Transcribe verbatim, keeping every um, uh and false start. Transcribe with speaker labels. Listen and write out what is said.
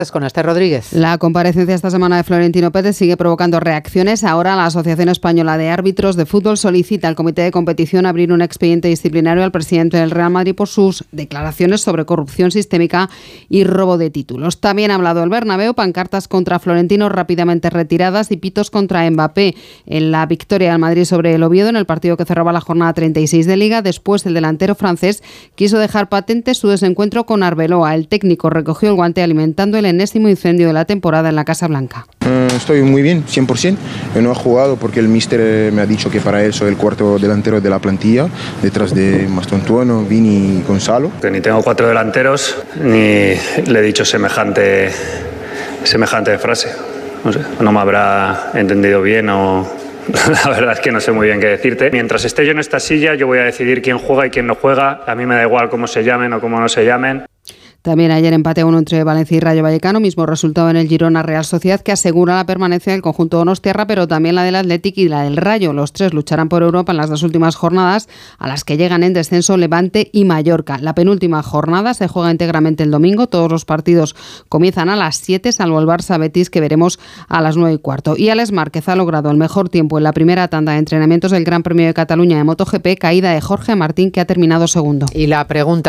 Speaker 1: Con Esther Rodríguez.
Speaker 2: La comparecencia esta semana de Florentino Pérez sigue provocando reacciones. Ahora la Asociación Española de Árbitros de Fútbol solicita al Comité de Competición abrir un expediente disciplinario al presidente del Real Madrid por sus declaraciones sobre corrupción sistémica y robo de títulos. También ha hablado el Bernabéu, pancartas contra Florentino rápidamente retiradas y pitos contra Mbappé en la victoria del Madrid sobre el Oviedo en el partido que cerraba la jornada treinta y seis de Liga. Después, el delantero francés quiso dejar patente su desencuentro con Arbeloa. El técnico recogió el guante alimentando el enésimo incendio de la temporada en la Casa Blanca.
Speaker 3: Uh, estoy muy bien, cien por ciento. Yo no he jugado porque el míster me ha dicho que para él soy el cuarto delantero de la plantilla, detrás de Mastontuono, Vini y Gonzalo.
Speaker 4: Que ni tengo cuatro delanteros, ni le he dicho semejante, semejante frase. No sé, no me habrá entendido bien o... La verdad es que no sé muy bien qué decirte. Mientras esté yo en esta silla, yo voy a decidir quién juega y quién no juega. A mí me da igual cómo se llamen o cómo no se llamen.
Speaker 2: También ayer empate a uno entre Valencia y Rayo Vallecano, mismo resultado en el Girona Real Sociedad, que asegura la permanencia del conjunto donostiarra, pero también la del Athletic y la del Rayo. Los tres lucharán por Europa en las dos últimas jornadas, a las que llegan en descenso Levante y Mallorca. La penúltima jornada se juega íntegramente el domingo. Todos los partidos comienzan a las siete, salvo el Barça Betis, que veremos a las nueve y cuarto. Y Alex Márquez ha logrado el mejor tiempo en la primera tanda de entrenamientos del Gran Premio de Cataluña de MotoGP, caída de Jorge Martín, que ha terminado segundo.
Speaker 1: Y la pregunta